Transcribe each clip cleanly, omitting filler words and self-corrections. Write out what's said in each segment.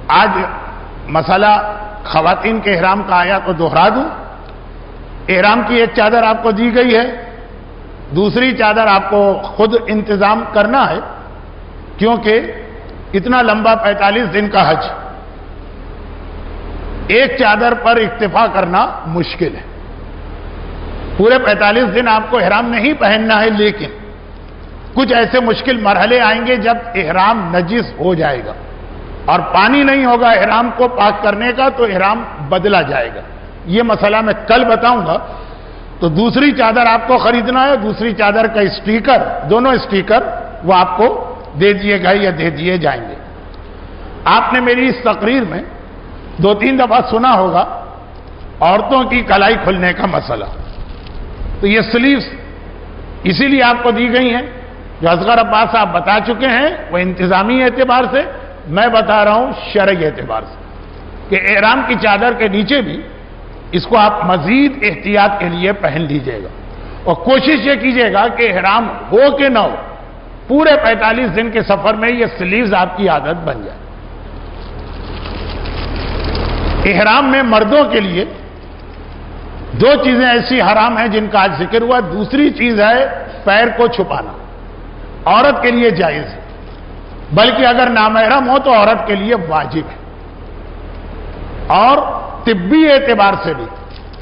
آج مسئلہ خواتین کے احرام کا آیا تو دوہرا دوں. احرام کی ایک چادر آپ کو دی گئی ہے, دوسری چادر آپ کو خود انتظام کرنا ہے, کیونکہ اتنا لمبا 45 دن کا حج ایک چادر پر اکتفا کرنا مشکل ہے. پورے 45 دن آپ کو احرام نہیں پہننا ہے, لیکن کچھ ایسے مشکل مرحلے آئیں گے جب احرام نجس ہو جائے گا اور پانی نہیں ہوگا احرام کو پاک کرنے کا, تو احرام بدلا جائے گا. یہ مسئلہ میں کل بتاؤں گا. تو دوسری چادر آپ کو خریدنا ہے, دوسری چادر کا اسٹیکر, دونوں اسٹیکر وہ آپ کو دے دیے گئے یا دے دیے جائیں گے. آپ نے میری اس تقریر میں 2-3 دفعہ سنا ہوگا عورتوں کی کلائی کھلنے کا مسئلہ. تو یہ سلیوز اسی لیے آپ کو دی گئی ہیں, جو اصغر عباس صاحب بتا چکے ہیں وہ انتظامی اعتبار سے, میں بتا رہا ہوں شرعی اعتبار سے, کہ احرام کی چادر کے نیچے بھی اس کو آپ مزید احتیاط کے لیے پہن لیجئے گا, اور کوشش یہ کیجئے گا کہ احرام ہو کہ نہ ہو, پورے 45 دن کے سفر میں یہ سلیوز آپ کی عادت بن جائے. احرام میں مردوں کے لیے 2 چیزیں ایسی حرام ہیں جن کا آج ذکر ہوا. دوسری چیز ہے پیر کو چھپانا, عورت کے لیے جائز ہے, بلکہ اگر نامحرم ہو تو عورت کے لیے واجب ہے. اور طبی اعتبار سے بھی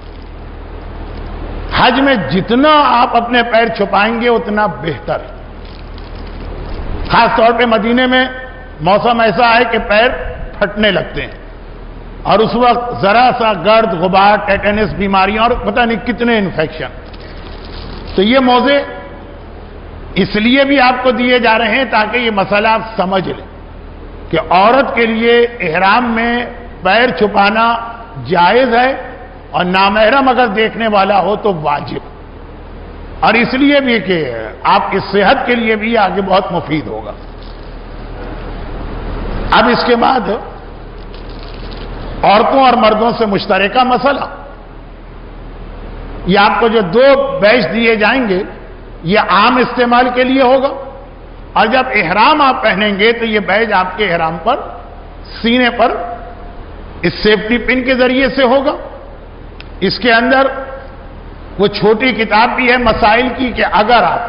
حج میں جتنا آپ اپنے پیر چھپائیں گے اتنا بہتر ہے. خاص طور پہ مدینے میں موسم ایسا ہے کہ پیر پھٹنے لگتے ہیں, اور اس وقت ذرا سا گرد غبار, ٹیٹنس بیماریاں اور پتہ نہیں کتنے انفیکشن. تو یہ موضوع اس لیے بھی آپ کو دیے جا رہے ہیں تاکہ یہ مسئلہ آپ سمجھ لیں کہ عورت کے لیے احرام میں پیر چھپانا جائز ہے, اور نامحرم اگر دیکھنے والا ہو تو واجب. اور اس لیے بھی کہ آپ کی صحت کے لیے بھی آگے بہت مفید ہوگا. اب اس کے بعد عورتوں اور مردوں سے مشترکہ مسئلہ, یہ آپ کو جو 2 بیج دیے جائیں گے یہ عام استعمال کے لیے ہوگا, اور جب احرام آپ پہنیں گے تو یہ بیج آپ کے احرام پر سینے پر اس سیفٹی پن کے ذریعے سے ہوگا. اس کے اندر وہ چھوٹی کتاب بھی ہے مسائل کی, کہ اگر آپ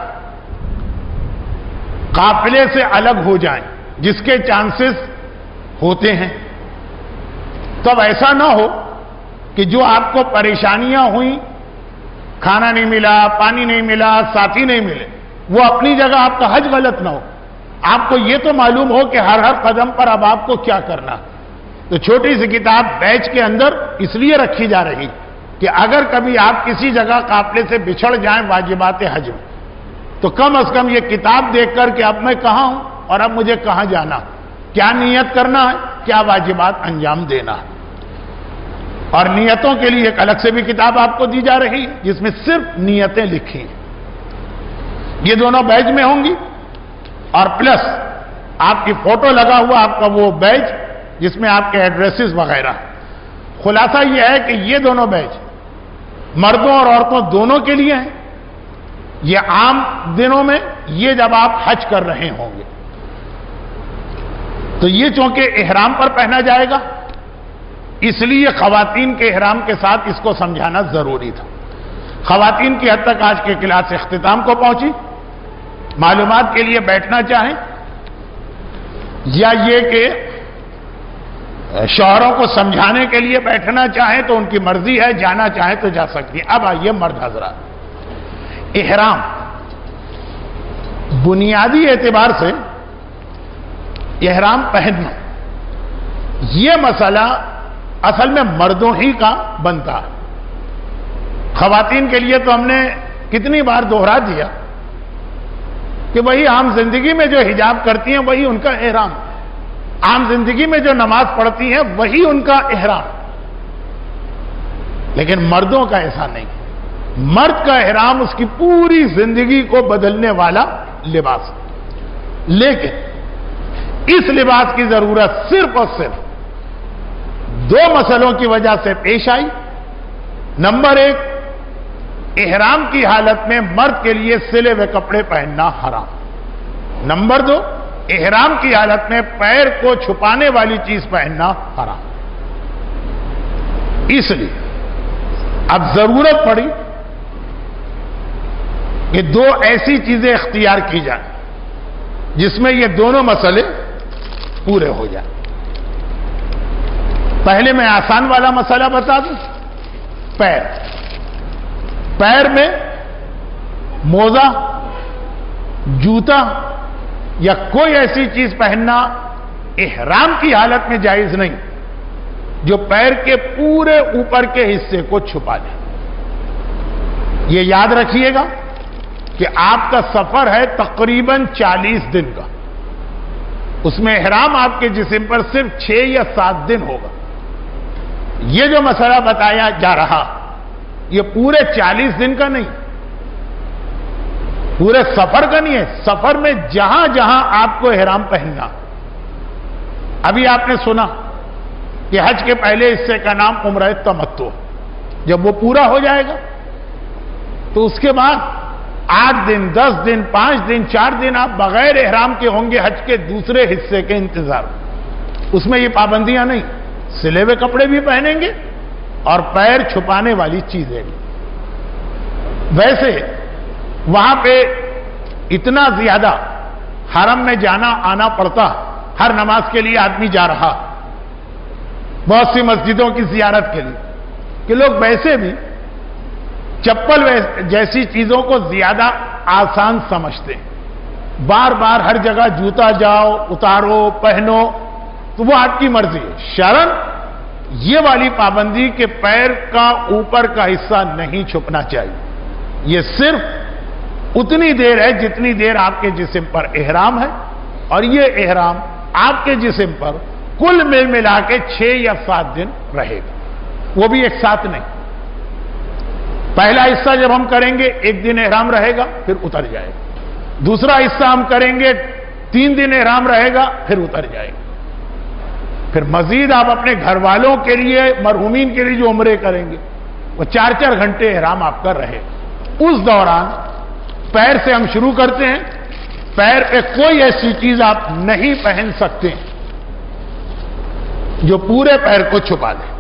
قافلے سے الگ ہو جائیں, جس کے چانسز ہوتے ہیں, تب ایسا نہ ہو کہ جو آپ کو پریشانیاں ہوئیں, کھانا نہیں ملا, پانی نہیں ملا, ساتھی نہیں ملے, وہ اپنی جگہ آپ کا حج غلط نہ ہو. آپ کو یہ تو معلوم ہو کہ ہر قدم پر اب آپ کو کیا کرنا. تو چھوٹی سی کتاب بیچ کے اندر اس لیے رکھی جا رہی کہ اگر کبھی آپ کسی جگہ قافلے سے بچھڑ جائیں واجبات حج میں, تو کم از کم یہ کتاب دیکھ کر کہ اب میں کہاں ہوں اور اب مجھے کہاں جانا, کیا نیت کرنا ہے, کیا واجبات انجام دینا ہے. اور نیتوں کے لیے ایک الگ سے بھی کتاب آپ کو دی جا رہی ہے جس میں صرف نیتیں لکھی ہیں. یہ دونوں بیج میں ہوں گی, اور پلس آپ کی فوٹو لگا ہوا آپ کا وہ بیج جس میں آپ کے ایڈریسز وغیرہ. خلاصہ یہ ہے کہ یہ دونوں بیج مردوں اور عورتوں دونوں کے لیے ہیں. یہ عام دنوں میں, یہ جب آپ حج کر رہے ہوں گے تو یہ چونکہ احرام پر پہنا جائے گا, اس لیے خواتین کے احرام کے ساتھ اس کو سمجھانا ضروری تھا. خواتین کی حد تک آج کے کلاس اختتام کو پہنچی. معلومات کے لیے بیٹھنا چاہیں یا یہ کہ شوہروں کو سمجھانے کے لیے بیٹھنا چاہیں تو ان کی مرضی ہے, جانا چاہیں تو جا سکتی ہیں. اب آئیے مرد حضرات, احرام بنیادی اعتبار سے احرام پہننا, یہ مسئلہ اصل میں مردوں ہی کا بنتا ہے. خواتین کے لیے تو ہم نے کتنی بار دوہرا دیا کہ وہی عام زندگی میں جو حجاب کرتی ہیں وہی ان کا احرام, عام زندگی میں جو نماز پڑھتی ہیں وہی ان کا احرام. لیکن مردوں کا ایسا نہیں. مرد کا احرام اس کی پوری زندگی کو بدلنے والا لباس. لیکن اس لباس کی ضرورت صرف اور صرف 2 مسئلوں کی وجہ سے پیش آئی. نمبر 1, احرام کی حالت میں مرد کے لیے سلے ہوئے کپڑے پہننا حرام. نمبر 2, احرام کی حالت میں پیر کو چھپانے والی چیز پہننا حرام. اس لیے اب ضرورت پڑی کہ دو ایسی چیزیں اختیار کی جائیں جس میں یہ دونوں مسئلے پورے ہو جائیں. پہلے میں آسان والا مسئلہ بتا دوں. پیر میں موزہ، جوتا یا کوئی ایسی چیز پہننا احرام کی حالت میں جائز نہیں جو پیر کے پورے اوپر کے حصے کو چھپا دے. یہ یاد رکھیے گا کہ آپ کا سفر ہے تقریباً 40 دن کا. اس میں احرام آپ کے جسم پر صرف 6 یا 7 دن ہوگا. یہ جو مسئلہ بتایا جا رہا یہ پورے 40 دن کا نہیں، پورے سفر کا نہیں ہے. سفر میں جہاں جہاں آپ کو احرام پہننا. ابھی آپ نے سنا کہ حج کے پہلے حصے کا نام عمرہ تمتع. جب وہ پورا ہو جائے گا تو اس کے بعد 8 دن 10 دن 5 دن 4 دن آپ بغیر احرام کے ہوں گے حج کے دوسرے حصے کے انتظار. اس میں یہ پابندیاں نہیں. سلے ہوئے کپڑے بھی پہنیں گے اور پیر چھپانے والی چیزیں بھی. ویسے وہاں پہ اتنا زیادہ حرم میں جانا آنا پڑتا. ہر نماز کے لیے آدمی جا رہا، بہت سی مسجدوں کی زیارت کے لیے، کہ لوگ ویسے بھی چپل جیسی چیزوں کو زیادہ آسان سمجھتے ہیں. بار بار ہر جگہ جوتا جاؤ اتارو پہنو تو وہ آپ کی مرضی ہے. شرعاً یہ والی پابندی کہ پیر کا اوپر کا حصہ نہیں چھپنا چاہیے. یہ صرف اتنی دیر ہے جتنی دیر آپ کے جسم پر احرام ہے، اور یہ احرام آپ کے جسم پر کل ملا کے 6 یا 7 دن رہے گا. وہ بھی ایک ساتھ نہیں. پہلا حصہ جب ہم کریں گے 1 دن احرام رہے گا پھر اتر جائے گا. دوسرا حصہ ہم کریں گے 3 دن احرام رہے گا پھر اتر جائے گا. پھر مزید آپ اپنے گھر والوں کے لیے مرحومین کے لیے جو عمرے کریں گے وہ 4 گھنٹے احرام آپ کا رہے گا. اس دوران پیر سے ہم شروع کرتے ہیں. پیر پہ کوئی ایسی چیز آپ نہیں پہن سکتے جو پورے پیر کو چھپا دے.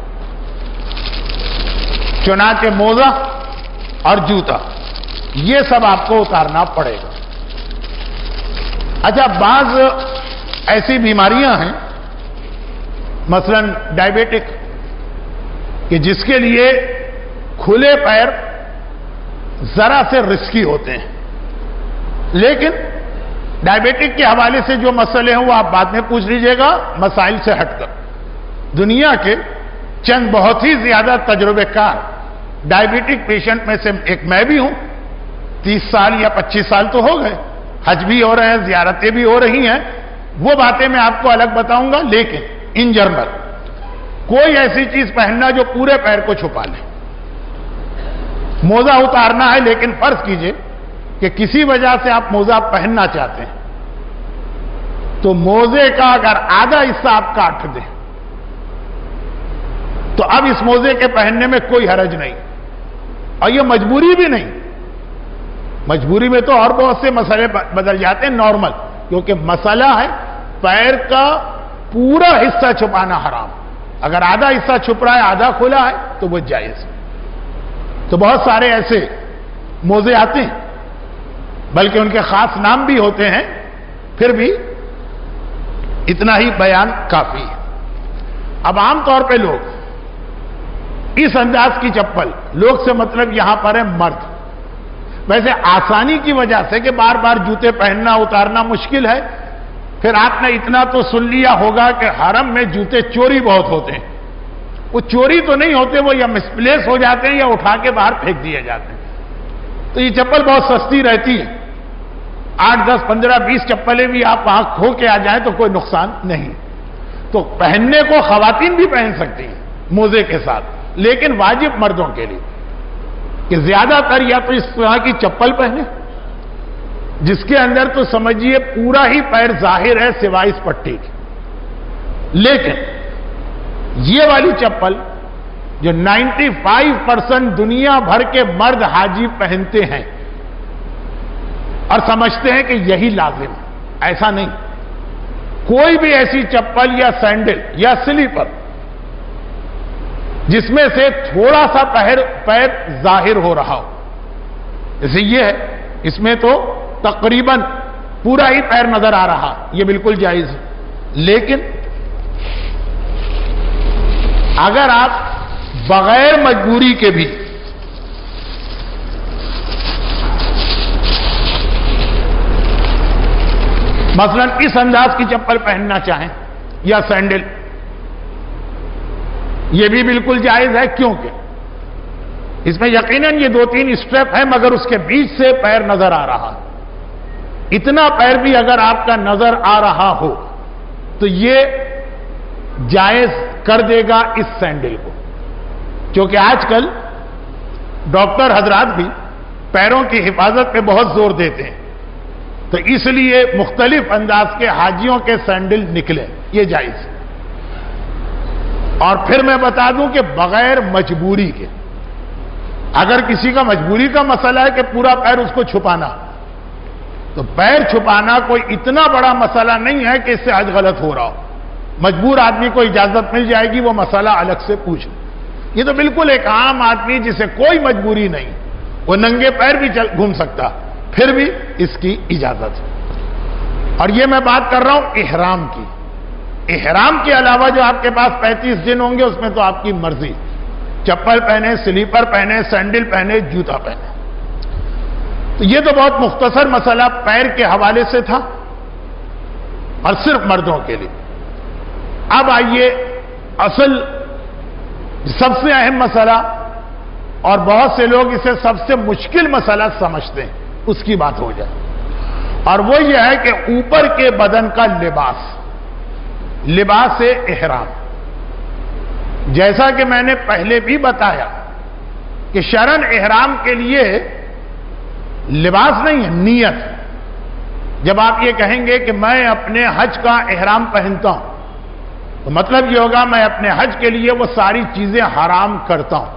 چنانچہ موزہ اور جوتا یہ سب آپ کو اتارنا پڑے گا. اچھا، بعض ایسی بیماریاں ہیں مثلا ڈائبیٹک کہ جس کے لیے کھلے پیر ذرا سے رسکی ہوتے ہیں. لیکن ڈائبیٹک کے حوالے سے جو مسئلے ہیں وہ آپ بعد میں پوچھ لیجئے گا مسائل سے ہٹ کر. دنیا کے چند بہت ہی زیادہ تجربے کار ڈائبیٹک پیشنٹ میں سے ایک میں بھی ہوں. 30 سال یا 25 سال تو ہو گئے. حج بھی ہو رہے ہیں، زیارتیں بھی ہو رہی ہیں. وہ باتیں میں آپ کو الگ بتاؤں گا. لیکن ان جنرل کوئی ایسی چیز پہننا جو پورے پیر کو چھپا لے. موزہ اتارنا ہے، لیکن فرض کیجئے کہ کسی وجہ سے آپ موزہ پہننا چاہتے ہیں تو موزے کا اگر آدھا حصہ آپ کاٹ دیں تو اب اس موزے کے پہننے میں کوئی حرج نہیں. اور یہ مجبوری بھی نہیں. مجبوری میں تو اور بہت سے مسئلے بدل جاتے ہیں نارمل، کیونکہ مسئلہ ہے پیر کا پورا حصہ چھپانا حرام. اگر آدھا حصہ چھپ رہا ہے آدھا کھلا ہے تو وہ جائز. تو بہت سارے ایسے موزے آتے ہیں، بلکہ ان کے خاص نام بھی ہوتے ہیں. پھر بھی اتنا ہی بیان کافی ہے. اب عام طور پہ لوگ اس انداز کی چپل، لوگ سے مطلب یہاں پر ہے مرد، ویسے آسانی کی وجہ سے کہ بار بار جوتے پہننا اتارنا مشکل ہے. پھر آپ نے اتنا تو سن لیا ہوگا کہ حرم میں جوتے چوری بہت ہوتے ہیں. وہ چوری تو نہیں ہوتے، وہ یا مسپلیس ہو جاتے ہیں یا اٹھا کے باہر پھینک دیے جاتے ہیں. تو یہ چپل بہت سستی رہتی ہے. 8 10 15 20 چپلیں بھی آپ وہاں کھو کے آ جائیں تو کوئی نقصان نہیں. تو پہننے کو خواتین بھی پہن سکتی ہیں موزے کے ساتھ، لیکن واجب مردوں کے لیے کہ زیادہ تر یا تو اس طرح کی چپل پہنے جس کے اندر تو سمجھیے پورا ہی پیر ظاہر ہے سوائے اس پٹی کی. لیکن یہ والی چپل جو 95% دنیا بھر کے مرد حاجی پہنتے ہیں اور سمجھتے ہیں کہ یہی لازم ہے، ایسا نہیں. کوئی بھی ایسی چپل یا سینڈل یا سلیپر جس میں سے تھوڑا سا پیر ظاہر ہو رہا ہو، جیسے یہ ہے، اس میں تو تقریباً پورا ہی پیر نظر آ رہا، یہ بالکل جائز ہے۔ لیکن اگر آپ بغیر مجبوری کے بھی مثلا اس انداز کی چپل پہننا چاہیں یا سینڈل، یہ بھی بالکل جائز ہے، کیونکہ اس میں یقیناً یہ 2-3 اسٹریپ ہے، مگر اس کے بیچ سے پیر نظر آ رہا، اتنا پیر بھی اگر آپ کا نظر آ رہا ہو تو یہ جائز کر دے گا اس سینڈل کو، کیونکہ آج کل ڈاکٹر حضرات بھی پیروں کی حفاظت پہ بہت زور دیتے ہیں، تو اس لیے مختلف انداز کے حاجیوں کے سینڈل نکلے، یہ جائز ہے۔ اور پھر میں بتا دوں کہ بغیر مجبوری کے، اگر کسی کا مجبوری کا مسئلہ ہے کہ پورا پیر اس کو چھپانا، تو پیر چھپانا کوئی اتنا بڑا مسئلہ نہیں ہے کہ اس سے حج غلط ہو رہا ہو، مجبور آدمی کو اجازت مل جائے گی، وہ مسئلہ الگ سے پوچھ لے۔ یہ تو بالکل ایک عام آدمی جسے کوئی مجبوری نہیں، وہ ننگے پیر بھی گھوم سکتا، پھر بھی اس کی اجازت ہے۔ اور یہ میں بات کر رہا ہوں احرام کی، احرام کے علاوہ جو آپ کے پاس 35 دن ہوں گے اس میں تو آپ کی مرضی، چپل پہنے، سلیپر پہنے، سینڈل پہنے، جوتا پہنے۔ تو یہ تو بہت مختصر مسئلہ پیر کے حوالے سے تھا اور صرف مردوں کے لیے۔ اب آئیے اصل سب سے اہم مسئلہ، اور بہت سے لوگ اسے سب سے مشکل مسئلہ سمجھتے ہیں، اس کی بات ہو جائے، اور وہ یہ ہے کہ اوپر کے بدن کا لباس احرام۔ جیسا کہ میں نے پہلے بھی بتایا کہ شرعاً احرام کے لیے لباس نہیں ہے، نیت ہے۔ جب آپ یہ کہیں گے کہ میں اپنے حج کا احرام پہنتا ہوں، تو مطلب یہ ہوگا میں اپنے حج کے لیے وہ ساری چیزیں حرام کرتا ہوں۔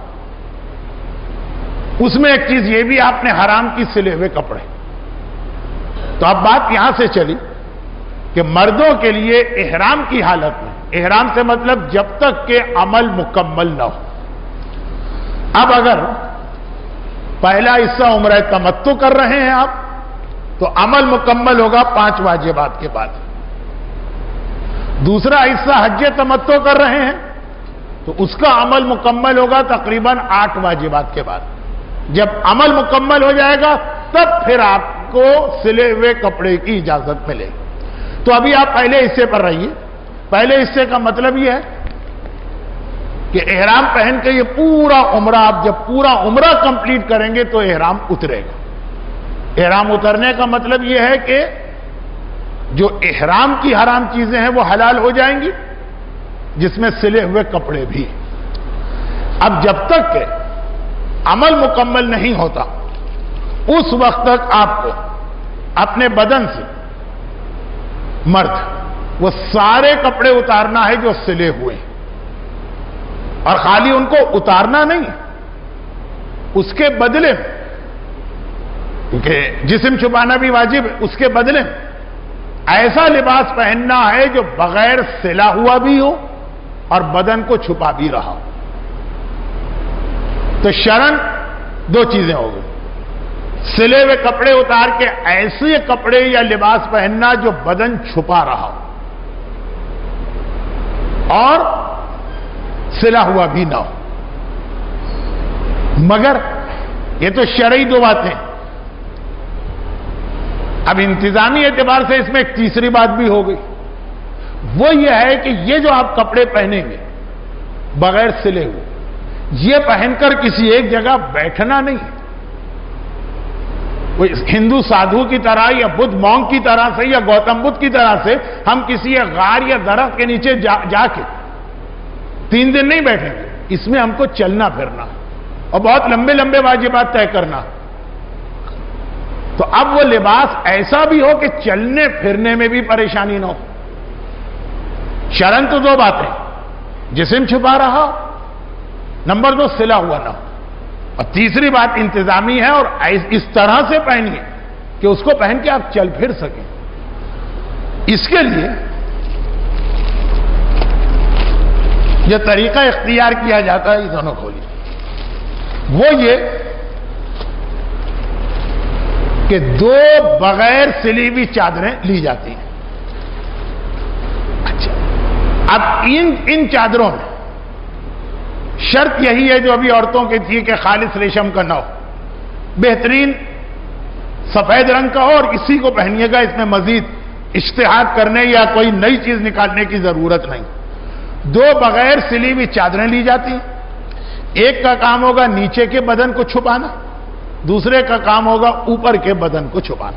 اس میں ایک چیز یہ بھی آپ نے حرام کی سلے ہوئے کپڑے۔ تو اب بات یہاں سے چلی کہ مردوں کے لیے احرام کی حالت میں، احرام سے مطلب جب تک کہ عمل مکمل نہ ہو۔ اب اگر پہلا حصہ عمرہ تمتع کر رہے ہیں آپ، تو عمل مکمل ہوگا 5 واجبات کے بعد۔ دوسرا حصہ حج تمتع کر رہے ہیں تو اس کا عمل مکمل ہوگا تقریباً 8 واجبات کے بعد۔ جب عمل مکمل ہو جائے گا تب پھر آپ کو سلے ہوئے کپڑے کی اجازت ملے گی۔ تو ابھی آپ پہلے حصے پر رہیے۔ پہلے حصے کا مطلب یہ ہے کہ احرام پہن کے یہ پورا عمرہ، آپ جب پورا عمرہ کمپلیٹ کریں گے تو احرام اترے گا۔ احرام اترنے کا مطلب یہ ہے کہ جو احرام کی حرام چیزیں ہیں وہ حلال ہو جائیں گی، جس میں سلے ہوئے کپڑے بھی۔ اب جب تک کہ عمل مکمل نہیں ہوتا اس وقت تک آپ کو اپنے بدن سے مرد وہ سارے کپڑے اتارنا ہے جو سلے ہوئے ہیں، اور خالی ان کو اتارنا نہیں، اس کے بدلے میں، کیونکہ جسم چھپانا بھی واجب ہے، اس کے بدلے میں ایسا لباس پہننا ہے جو بغیر سلا ہوا بھی ہو اور بدن کو چھپا بھی رہا ہو۔ تو شرعاً 2 چیزیں ہو گئی، سلے ہوئے کپڑے اتار کے ایسے کپڑے یا لباس پہننا جو بدن چھپا رہا ہو اور سلا ہوا بھی نہ ہو۔ مگر یہ تو شرعی 2 باتیں۔ اب انتظامی اعتبار سے اس میں ایک تیسری بات بھی ہو گئی، وہ یہ ہے کہ یہ جو آپ کپڑے پہنیں گے بغیر سلے ہوئے، یہ پہن کر کسی ایک جگہ بیٹھنا نہیں ہے۔ وہ ہندو سادھو کی طرح یا بدھ مونک کی طرح سے یا گوتم بدھ کی طرح سے ہم کسی غار یا درخت کے نیچے جا کے 3 دن نہیں بیٹھیں گے۔ اس میں ہم کو چلنا پھرنا اور بہت لمبے لمبے واجبات طے کرنا۔ تو اب وہ لباس ایسا بھی ہو کہ چلنے پھرنے میں بھی پریشانی نہ ہو۔ شرعاً تو 2 باتیں، جسم چھپا رہا، نمبر 2 سلا ہوا نہ ہو، اور تیسری بات انتظامی ہے، اور اس طرح سے پہنیے کہ اس کو پہن کے آپ چل پھر سکیں۔ اس کے لیے جو طریقہ اختیار کیا جاتا ہے، یہ دونوں کھولیے، وہ یہ کہ دو بغیر سلی ہوئی چادریں لی جاتی ہیں۔ اچھا، اب ان چادروں میں شرط یہی ہے جو ابھی عورتوں کی تھی کہ خالص ریشم کا نہ ہو، بہترین سفید رنگ کا ہو، اور اسی کو پہنیے گا، اس میں مزید اجتہاد کرنے یا کوئی نئی چیز نکالنے کی ضرورت نہیں۔ دو بغیر سلی ہوئی چادریں لی جاتی ہیں، ایک کا کام ہوگا نیچے کے بدن کو چھپانا، دوسرے کا کام ہوگا اوپر کے بدن کو چھپانا۔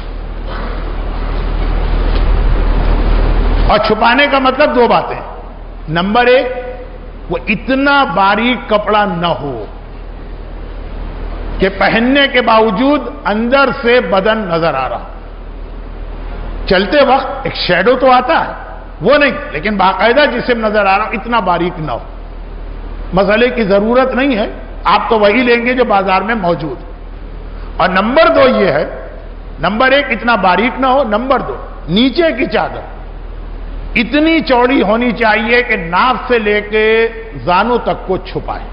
اور چھپانے کا مطلب دو باتیں، نمبر ایک، وہ اتنا باریک کپڑا نہ ہو کہ پہننے کے باوجود اندر سے بدن نظر آ رہا، چلتے وقت ایک شیڈو تو آتا ہے وہ نہیں، لیکن باقاعدہ جسم نظر آ رہا اتنا باریک نہ ہو۔ مسئلے کی ضرورت نہیں ہے، آپ تو وہی لیں گے جو بازار میں موجود۔ اور نمبر دو یہ ہے، نمبر ایک اتنا باریک نہ ہو، نمبر دو نیچے کی چادر اتنی چوڑی ہونی چاہیے کہ ناف سے لے کے زانوں تک کو چھپائے،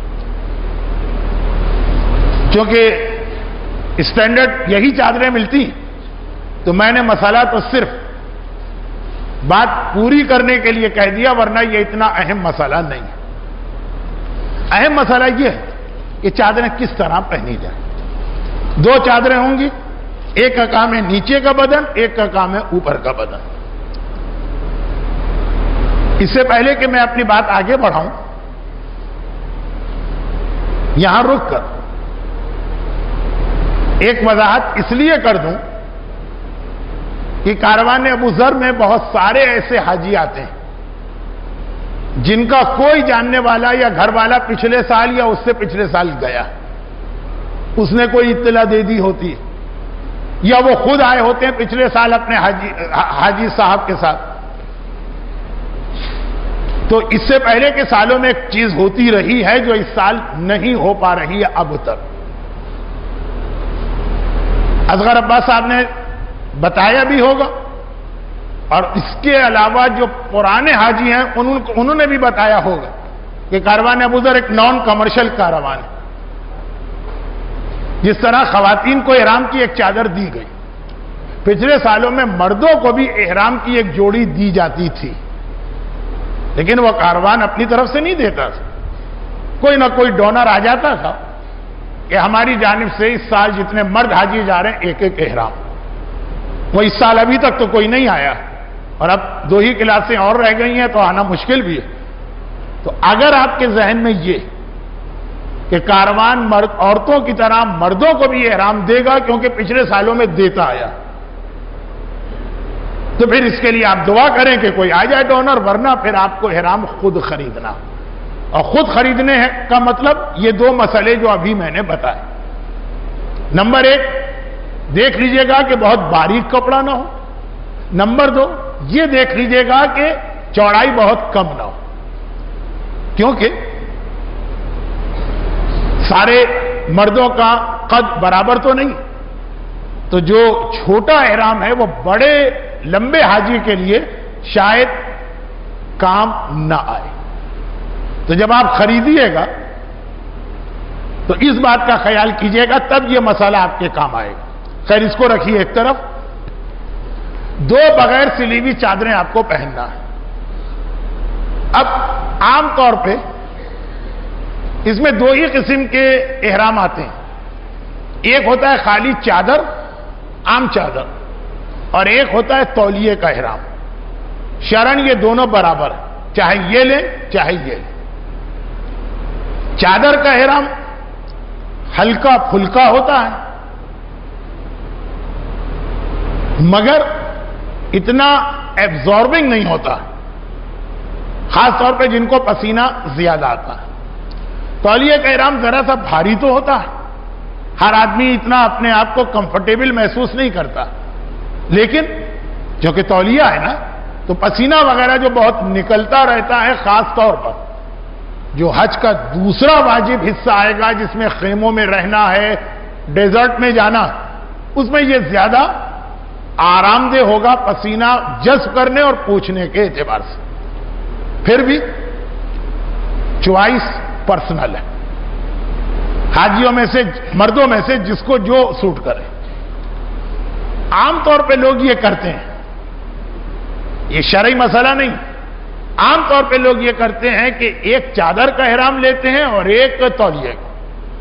کیونکہ اسٹینڈرڈ یہی چادریں ملتی ہیں۔ تو میں نے مسئلہ تو صرف بات پوری کرنے کے لیے کہہ دیا، ورنہ یہ اتنا اہم مسئلہ نہیں ہے۔ اہم مسئلہ یہ ہے کہ چادریں کس طرح پہنی جائیں۔ دو چادریں ہوں گی، ایک کا کام ہے نیچے کا بدن، ایک کا کام ہے اوپر کا بدن۔ اس سے پہلے کہ میں اپنی بات آگے بڑھاؤں، یہاں رک کر ایک وضاحت اس لیے کر دوں کہ کاروان ابو ذر میں بہت سارے ایسے حاجی آتے ہیں جن کا کوئی جاننے والا یا گھر والا پچھلے سال یا اس سے پچھلے سال گیا، اس نے کوئی اطلاع دے دی ہوتی ہے، یا وہ خود آئے ہوتے ہیں پچھلے سال اپنے حاجی صاحب کے ساتھ۔ تو اس سے پہلے کے سالوں میں ایک چیز ہوتی رہی ہے جو اس سال نہیں ہو پا رہی ہے اب تک۔ اصغر عباس صاحب نے بتایا بھی ہوگا، اور اس کے علاوہ جو پرانے حاجی ہیں انہوں نے بھی بتایا ہوگا کہ کاروان ابو ذر ایک نان کمرشل کاروان ہے۔ جس طرح خواتین کو احرام کی ایک چادر دی گئی، پچھلے سالوں میں مردوں کو بھی احرام کی ایک جوڑی دی جاتی تھی، لیکن وہ کاروان اپنی طرف سے نہیں دیتا تھا، کوئی نہ کوئی ڈونر آ جاتا تھا کہ ہماری جانب سے اس سال جتنے مرد حاجی جا رہے ہیں ایک ایک احرام۔ وہ اس سال ابھی تک تو کوئی نہیں آیا، اور اب 2 ہی کلاسیں اور رہ گئی ہیں تو آنا مشکل بھی ہے۔ تو اگر آپ کے ذہن میں یہ کہ کاروان عورتوں کی طرح مردوں کو بھی احرام دے گا کیونکہ پچھلے سالوں میں دیتا آیا، تو پھر اس کے لیے آپ دعا کریں کہ کوئی آ جائے ڈونر، ورنہ پھر آپ کو احرام خود خریدنا۔ اور خود خریدنے کا مطلب یہ 2 مسئلے جو ابھی میں نے بتائے۔ نمبر 1، دیکھ لیجئے گا کہ بہت باریک کپڑا نہ ہو۔ نمبر 2، یہ دیکھ لیجئے گا کہ چوڑائی بہت کم نہ ہو، کیونکہ سارے مردوں کا قد برابر تو نہیں، تو جو چھوٹا احرام ہے وہ بڑے لمبے حاجی کے لیے شاید کام نہ آئے۔ تو جب آپ خریدیے گا تو اس بات کا خیال کیجئے گا، تب یہ مسئلہ آپ کے کام آئے گا۔ خیر، اس کو رکھیے ایک طرف۔ 2 بغیر سلی ہوئی چادریں آپ کو پہننا ہے۔ اب عام طور پہ اس میں 2 ہی قسم کے احرام آتے ہیں، ایک ہوتا ہے خالی چادر، عام چادر، اور ایک ہوتا ہے تولیے کا احرام۔ شرعاً یہ دونوں برابر ہیں، چاہے یہ لیں چاہے یہ لیں۔ چادر کا احرام ہلکا پھلکا ہوتا ہے، مگر اتنا ایبزاربنگ نہیں ہوتا، خاص طور پہ جن کو پسینہ زیادہ آتا ہے۔ تولیے کا احرام ذرا سا بھاری تو ہوتا ہے، ہر آدمی اتنا اپنے آپ کو کمفرٹیبل محسوس نہیں کرتا، لیکن چونکہ تولیہ ہے نا تو پسینہ وغیرہ جو بہت نکلتا رہتا ہے، خاص طور پر جو حج کا دوسرا واجب حصہ آئے گا جس میں خیموں میں رہنا ہے، ڈیزرٹ میں جانا، اس میں یہ زیادہ آرام دہ ہوگا پسینہ جذب کرنے اور پوچھنے کے اعتبار سے۔ پھر بھی चॉइस पर्सनल है, हाजियों में से, मर्दों में से जिसको जो सूट करे। आमतौर पे लोग ये करते हैं, ये शरई मसला नहीं, आमतौर पे लोग ये करते हैं कि एक चादर का ihram लेते हैं और एक तौलिए का,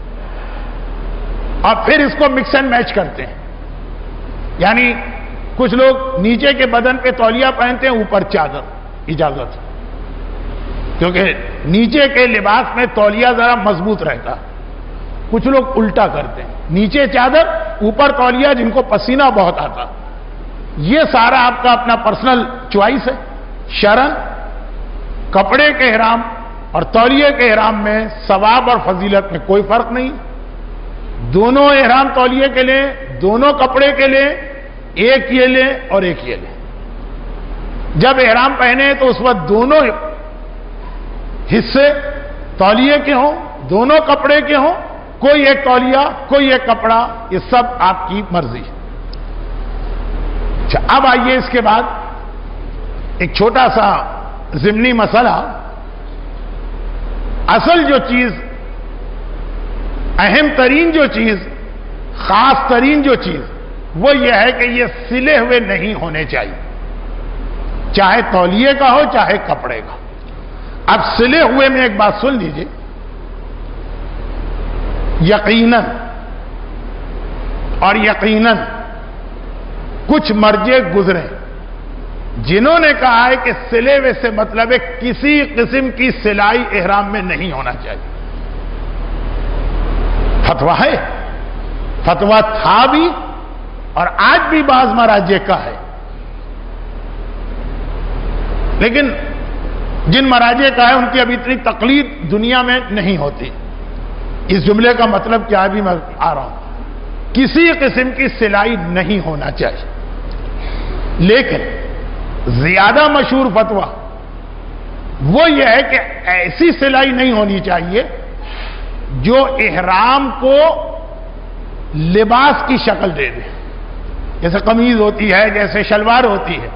और फिर इसको मिक्स एंड मैच करते हैं। यानी कुछ लोग नीचे के बदन पे तौलिया पहनते हैं, ऊपर चादर, इजाजत, क्योंकि नीचे के लिबास में तौलिया जरा मजबूत रहता। कुछ लोग उल्टा करते हैं, नीचे चादर ऊपर तौलिया, जिनको पसीना बहुत आता। ये सारा आपका अपना पर्सनल चॉइस है। शरन कपड़े के ihram और तौलिए के ihram में सवाब और फजीलत में कोई फर्क नहीं। दोनों ihram तौलिए के लिए, दोनों कपड़े के लिए, एक ये ले और एक ये ले। जब ihram पहने तो उस वक्त दोनों हिस्से तौलिए के हों, दोनों कपड़े के हों, कोई एक तौलिया कोई एक कपड़ा, ये सब आपकी मर्जी है। अच्छा, अब आइए इसके बाद एक छोटा सा ज़िम्नी मसला। असल जो चीज, अहम तरीन जो चीज, खास तरीन जो चीज, वो ये है कि ये सिले हुए नहीं होने चाहिए, चाहे तौलिए का हो चाहे कपड़े का। अब सिले हुए में एक बात सुन लीजिए, यकीनन और यकीनन कुछ मर्जे गुजरे जिन्होंने कहा है कि सिले हुए से मतलब है किसी किस्म की सिलाई ihram में नहीं होना चाहिए। फतवा है, फतवा था भी और आज भी बाज मराजे का है। लेकिन जिन मराजे का है उनकी अभी इतनी तकलीद दुनिया में नहीं होती। इस जुमले का मतलब क्या है भी मैं आ रहा हूं, किसी किस्म की सिलाई नहीं होना चाहिए। लेकिन ज्यादा मशहूर फतवा वो यह है कि ऐसी सिलाई नहीं होनी चाहिए जो ihram को लिबास की शक्ल दे दे, जैसे कमीज होती है, जैसे शलवार होती है।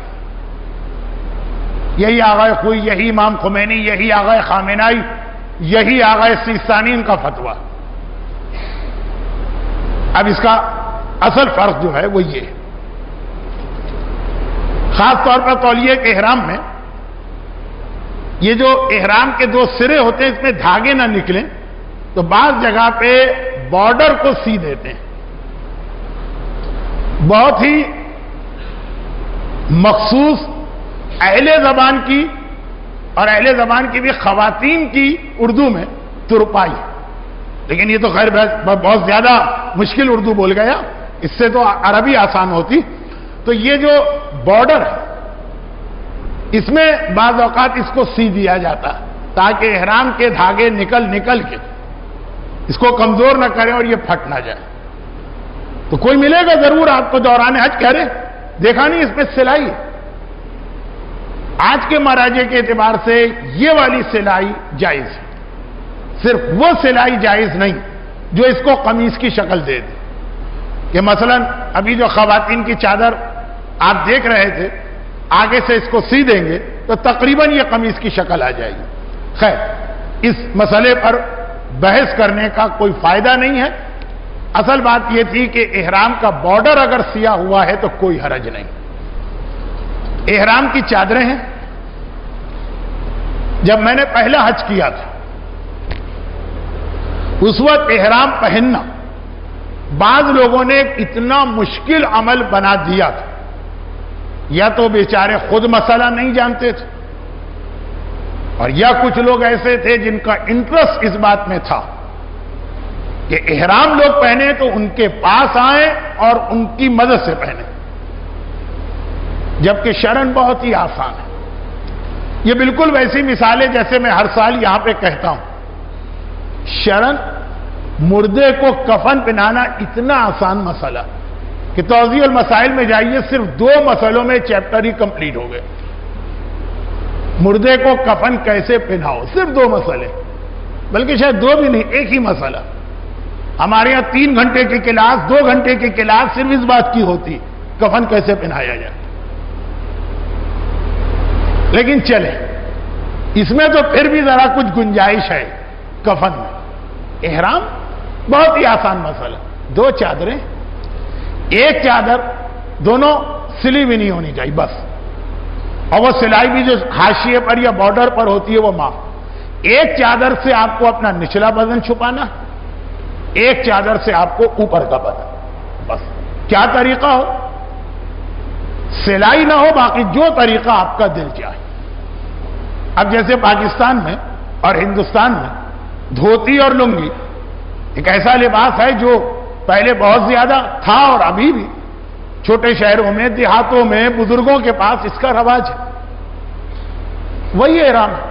यही आगाए खुई, यही इमाम खुमैनी, यही आगाए खामेनाई, यही आगाए सिस्तानी का फतवा। अब इसका असल फर्क जो है वो ये है, खास तौर पर तौलिए के ihram में ये जो ihram के दो सिरे होते हैं इसमें धागे ना निकलें तो बाज जगह पे बॉर्डर को सी देते हैं। बहुत ही मखसूस अहले जबान की और अहले जबान की भी खवातीन की उर्दू में तुरपाई, लेकिन ये तो खैर बहुत ज्यादा मुश्किल उर्दू बोल गया, इससे तो अरबी आसान होती। तो ये जो बॉर्डर है इसमें बाज औकात इसको सी दिया जाता ताकि ihram के धागे निकल के इसको कमजोर न करें और ये फट ना जाए। तो कोई मिलेगा जरूर आपको दौरान हज कह रहे देखा नहीं इसमें सिलाई। आज के मराजे के एतबार से ये वाली सिलाई जायज है, सिर्फ वो सिलाई जायज नहीं जो इसको कमीज की शक्ल दे दे। कि मसलन अभी जो खवातीन की चादर आप देख रहे थे, आगे से इसको सी देंगे तो तकरीबन ये कमीज की शक्ल आ जाएगी। खैर, इस मसले पर बहस करने का कोई फायदा नहीं है। असल बात यह थी कि ihram का बॉर्डर अगर सिया हुआ है तो कोई हरज नहीं। ihram की चादरें हैं। जब मैंने पहला हज किया था उस वक्त ihram पहनना बाज लोगों ने इतना मुश्किल अमल बना दिया था, या तो बेचारे खुद मसला नहीं जानते थे और या कुछ लोग ऐसे थे जिनका इंटरेस्ट इस बात में था कि ihram लोग पहने तो उनके पास आए और उनकी मदद से पहने, जबकि शरन बहुत ही आसान है। ये बिल्कुल वैसी मिसाल है जैसे मैं हर साल यहां पे कहता हूं, शरन मुर्दे को कफन पहनाना इतना आसान मसला कि तौज़ीउल मसाइल में जाइए, सिर्फ 2 मसलों में चैप्टर ही कंप्लीट हो गए। मुर्दे को कफन कैसे पहनाओ, सिर्फ 2 मसले, बल्कि शायद 2 भी नहीं, एक ही मसला। हमारे यहां 3 घंटे की क्लास, 2 घंटे की क्लास सिर्फ इस बात की होती, कफन कैसे पहनाया जाए। लेकिन चले, اس میں تو پھر بھی ذرا کچھ گنجائش ہے کفن میں. احرام بہت ہی آسان مسئلہ. 2 چادریں، ایک چادر دونوں سلی بھی نہیں ہونی چاہیے بس، اور وہ سلائی بھی جو حاشیے پر یا بارڈر پر ہوتی ہے وہ معاف. ایک چادر سے آپ کو اپنا نچلا بدن چھپانا، ایک چادر سے آپ کو اوپر کا بدن. بس کیا طریقہ ہو، سلائی نہ ہو، باقی جو طریقہ آپ کا دل چاہے. اب جیسے پاکستان میں اور ہندوستان میں دھوتی اور لنگی ایک ایسا لباس ہے جو پہلے بہت زیادہ تھا اور ابھی بھی چھوٹے شہروں میں، دیہاتوں میں بزرگوں کے پاس اس کا رواج ہے. وہی احرام ہے.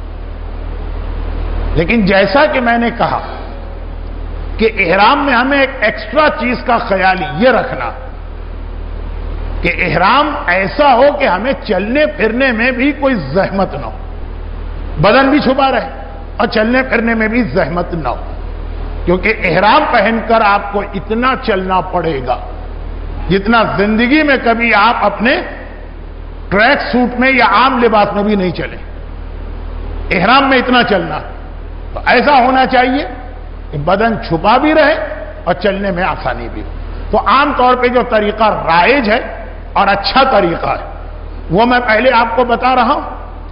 لیکن جیسا کہ میں نے کہا کہ احرام میں ہمیں ایک ایکسٹرا چیز کا خیال یہ رکھنا کہ احرام ایسا ہو کہ ہمیں چلنے پھرنے میں بھی کوئی زحمت نہ ہو، بدن بھی چھپا رہے اور چلنے پھرنے میں بھی زحمت نہ ہو. کیونکہ احرام پہن کر آپ کو اتنا چلنا پڑے گا جتنا زندگی میں کبھی آپ اپنے ٹریک سوٹ میں یا عام لباس میں بھی نہیں چلیں. احرام میں اتنا چلنا، تو ایسا ہونا چاہیے کہ بدن چھپا بھی رہے اور چلنے میں آسانی بھی ہو. تو عام طور پہ جو طریقہ رائج ہے اور اچھا طریقہ ہے وہ میں پہلے آپ کو بتا رہا ہوں.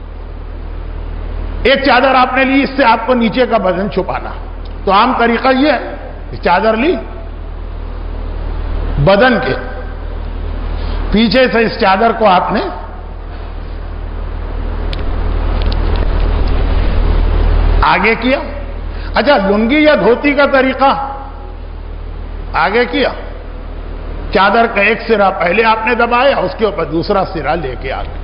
ایک چادر آپ نے لی، اس سے آپ کو نیچے کا بدن چھپانا. تو عام طریقہ یہ ہے کہ چادر لی، بدن کے پیچھے سے اس چادر کو آپ نے آگے کیا. اچھا، لنگی یا دھوتی کا طریقہ آگے کیا، چادر کا ایک سرا پہلے آپ نے دبایا، اس کے اوپر دوسرا سرا لے کے آگے،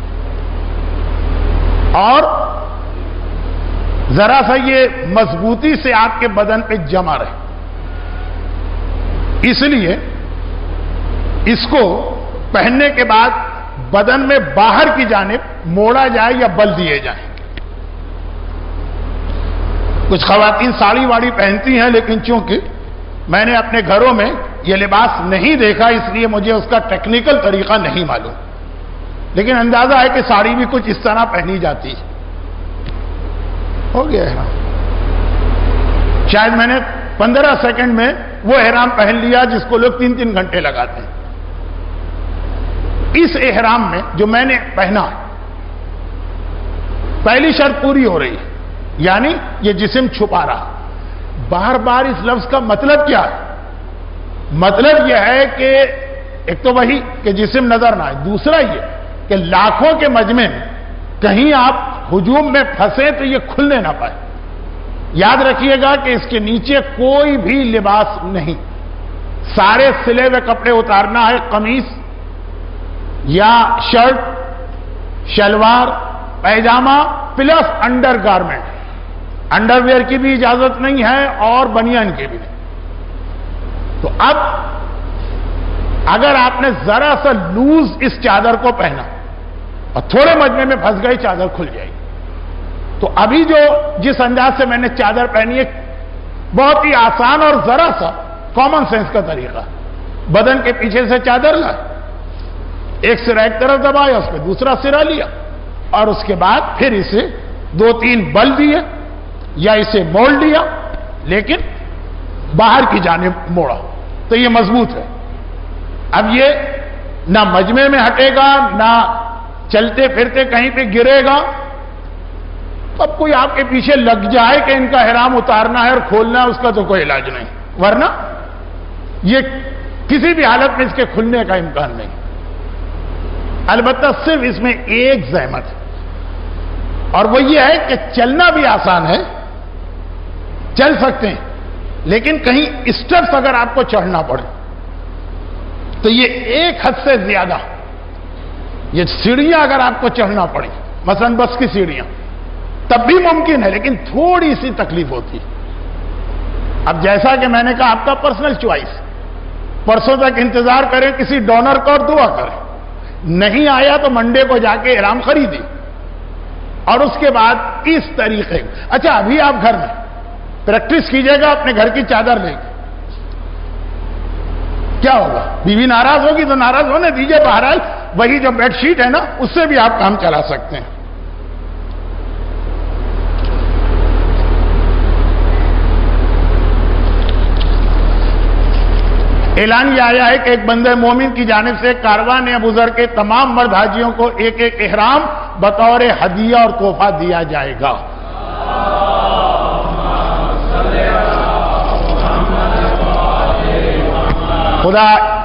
اور ذرا سا یہ مضبوطی سے آپ کے بدن پہ جمع رہے. اس لیے اس کو پہننے کے بعد بدن میں باہر کی جانب موڑا جائے یا بل دیے جائیں. کچھ خواتین ساڑی واڑی پہنتی ہیں، لیکن چونکہ میں نے اپنے گھروں میں یہ لباس نہیں دیکھا اس لیے مجھے اس کا ٹیکنیکل طریقہ نہیں معلوم، لیکن اندازہ ہے کہ ساڑی بھی کچھ اس طرح پہنی جاتی ہے. ہو گیا احرام. شاید میں نے 15 سیکنڈ میں وہ احرام پہن لیا جس کو لوگ 3-3 گھنٹے لگاتے ہیں. اس احرام میں جو میں نے پہنا، پہلی شرط پوری ہو رہی ہے، یعنی یہ جسم چھپا رہا. بار بار اس لفظ کا مطلب کیا ہے؟ مطلب یہ ہے کہ ایک تو وہی کہ جسم نظر نہ آئے، دوسرا یہ کہ لاکھوں کے مجمع میں کہیں آپ ہجوم میں پھنسے تو یہ کھلنے نہ پائے. یاد رکھیے گا کہ اس کے نیچے کوئی بھی لباس نہیں، سارے سلے ہوئے کپڑے اتارنا ہے. قمیص یا shirt, shalwar, pyjama plus undergarment. Underwear کی بھی اجازت نہیں ہے اور بنیان کی بھی نہیں. تو اب اگر آپ نے ذرا سا لوز اس چادر کو پہنا اور تھوڑے مجمع میں پھنس گئی، چادر کھل جائے گی. تو ابھی جو جس انداز سے میں نے چادر پہنی ہے بہت ہی آسان اور ذرا سا کامن سینس کا طریقہ. بدن کے پیچھے سے چادر لائے، ایک سرا ایک طرف دبایا، اس پہ دوسرا سرا لیا، اور اس کے بعد پھر اسے 2-3 بل دیے یا اسے موڑ لیا، لیکن باہر کی جانب موڑا تو یہ مضبوط ہے. اب یہ نہ مجمع میں ہٹے گا، نہ چلتے پھرتے کہیں پہ گرے گا. اب کوئی آپ کے پیچھے لگ جائے کہ ان کا احرام اتارنا ہے اور کھولنا ہے، اس کا تو کوئی علاج نہیں، ورنہ یہ کسی بھی حالت میں اس کے کھلنے کا امکان نہیں. البتہ صرف اس میں ایک زحمت ہے، اور وہ یہ ہے کہ چلنا بھی آسان ہے، چل سکتے ہیں، لیکن کہیں اسٹیپس اگر آپ کو چڑھنا پڑے تو یہ ایک حد سے زیادہ، یہ سیڑھیاں اگر آپ کو چڑھنا پڑے، مثلا بس کی سیڑھیاں، تب بھی ممکن ہے، لیکن تھوڑی سی تکلیف ہوتی ہے. اب جیسا کہ میں نے کہا آپ کا پرسنل چوائس، پرسوں تک انتظار کریں کسی ڈونر کو اور دعا کریں، نہیں آیا تو منڈے کو جا کے احرام خریدیں اور اس کے بعد اس طریقے. اچھا، ابھی آپ گھر میں پریکٹس کیجئے گا اپنے گھر کی چادر لے کے. کیا ہوگا؟ بیوی ناراض ہوگی تو ناراض ہونے دیجئے، بہرحال وہی جو بیڈ شیٹ ہے نا، اس سے بھی آپ کام چلا سکتے ہیں. اعلان یہ آیا ہے کہ ایک بندے مومن کی جانب سے کاروان ابو ذر کے تمام مرد حاجیوں کو ایک ایک احرام بطور ہدیہ اور تحفہ دیا جائے گا. خدا